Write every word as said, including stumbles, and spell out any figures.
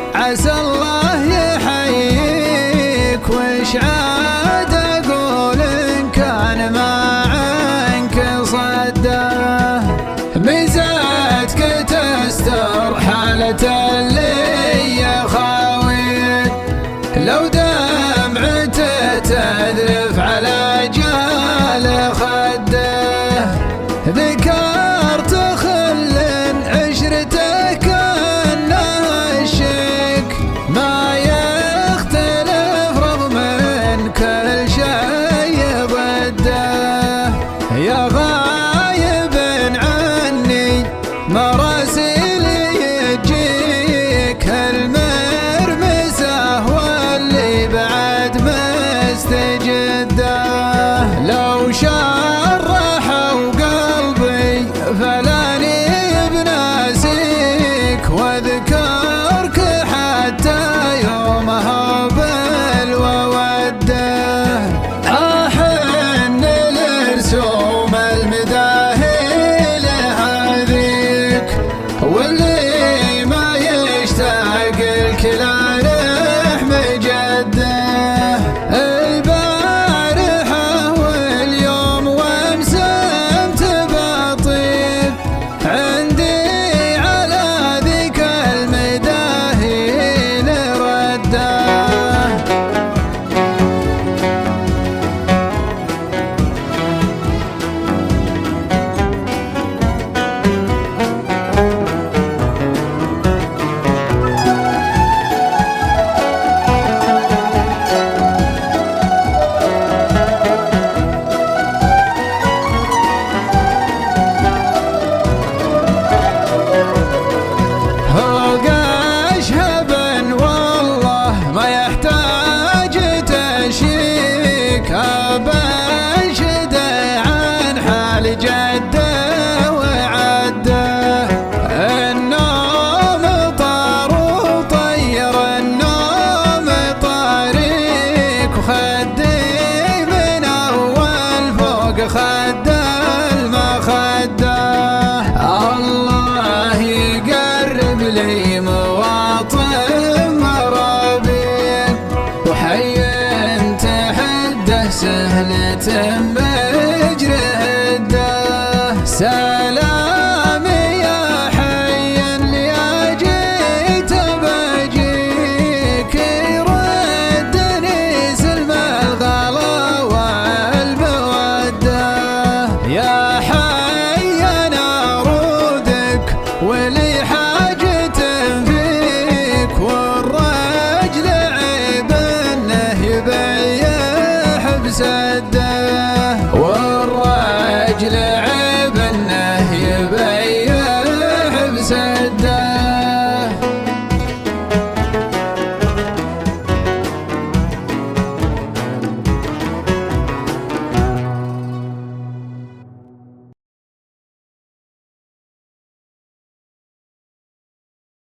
عسى الله يحييك، وش عاد أقول إن كان ما عنك صده، ميزاتك تستر حالة اللي يخاوي، لو دمعته تذرف على جال خده، ذكرت خل عشرته كأنه الشك، ما يختلف رغم من كل شيء ضده، يا غايب عني مراسيلي يجيك المرمسة واللي بعد مستجده، لو شرحوا قلبي فلاني بناسيك، واذكرك حتى يومها بالوده، احن لرسوم المداهي هذيك، واللي ما يشتاق الكلام